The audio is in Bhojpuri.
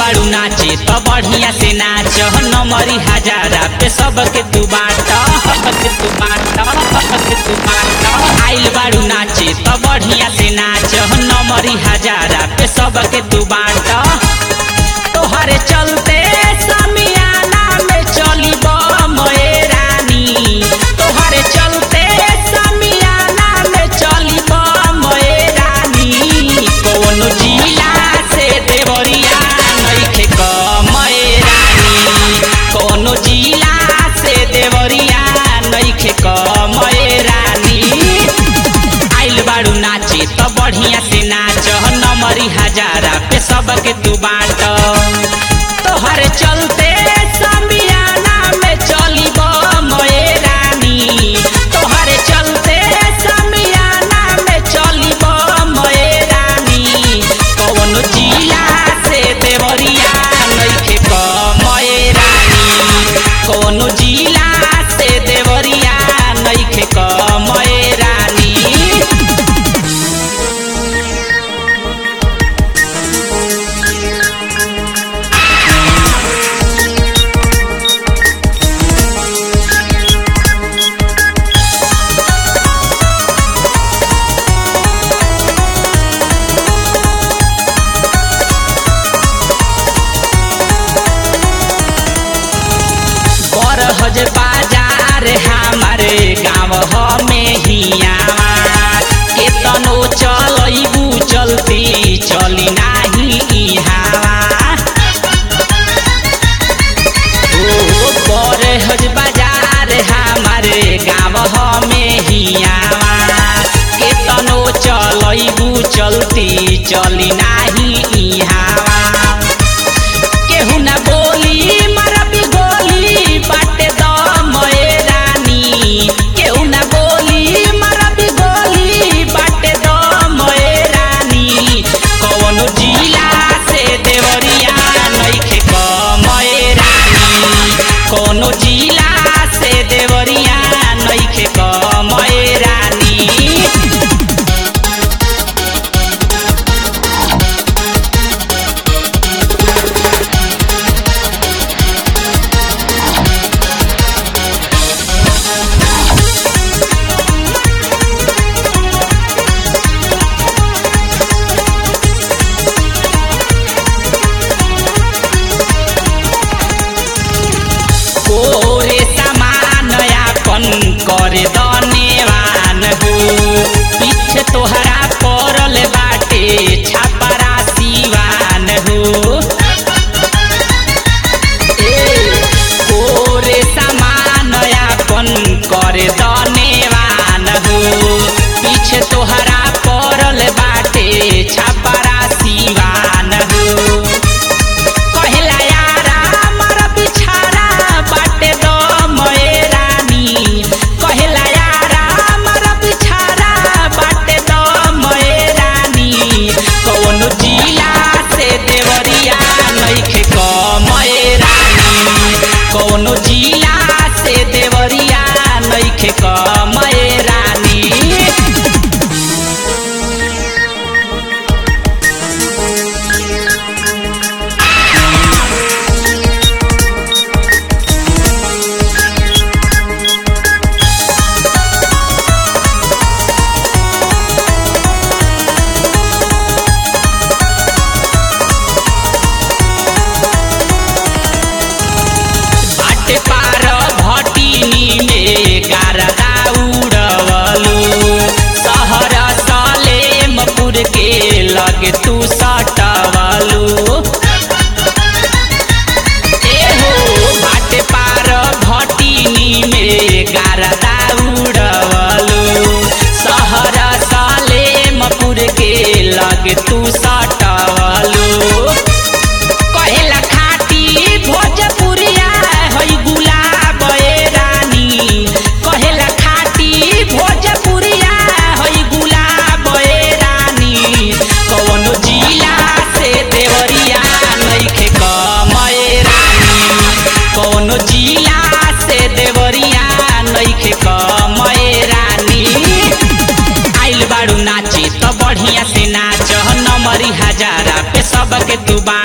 बारू नाचे तो बढ़िया से नाच नमरी हजारा पे सबके तू बाट आइल बारू नाचे तो बढ़िया से नाच नमरी हजारा पे सबके तू बाट तोहरे चलते समियाना में चली बमए रानी तोहरे चलते समियाना में चली बमए रानी कौनो जिला से देवरिया नइखे कमए रानी कौनो जिला से देवरिया नइखे कमए रानी आइल बारू नाचे तो बढ़िया से नाच नमरी हजारा पे सबके तू बाट तोहरे चलते समियाना में चली बमए रानी तोहरे चलते समियाना में चली बमए रानी कौनो जिला से देवरिया नइखे कमए रानी कौनो जिला से देवरिया नइखे कमए रानी बरहज बाजार हमारे गाँव में हियावा केतनो चलैबू चलती चली नाही इहावा ओ बरहज बाजार हमारे गाँव में हियावा केतनो चलैबू चलती चली नाही इहावा केहू ना बोली मरबी गोली बाटे दमए रानी केहू ना बोली मरबी गोली बाटे दमए रानी कौनो जिला से देवरिया नइखे कमए रानी कौनो जिला से देवरिया नइखे कमए रानी कोरे समान यापन करे दनेवान हो पीछे तोहरा पड़ल बाटे छापरा सिवान हो कोरे समान यापन करे दनेवान हो पीछे तोहरा पड़ल बाटे छापरा सिवान हो कहेला यारा मर बिछारा बाटे दमए रानी कहेला यारा मर बिछारा बाटे दमए रानी कौनो जिला से देवरिया नइखे कमए रानी कौनो जिला से देवरिया नइखे कमए रानी बाटे पार भटिनी में गारदा उड़वलू शहर सलेमपुर के लगे तू सटवलू एहो बाटे पार भटिनी में गारदा उड़वलू शहर सलेमपुर के लगे तू सटवलू कहेला खाटी भोजपुरिया हई गुलाबए रानी कहेला खाटी भोजपुरिया हई गुलाबए रानी कौनो जिला से देवरिया नइखे कमए रानी कौनो जिला से देवरिया नइखे कमए रानी आइल बारू नाचे तो बढ़िया से नाच नमरी हजारा पे सबके तू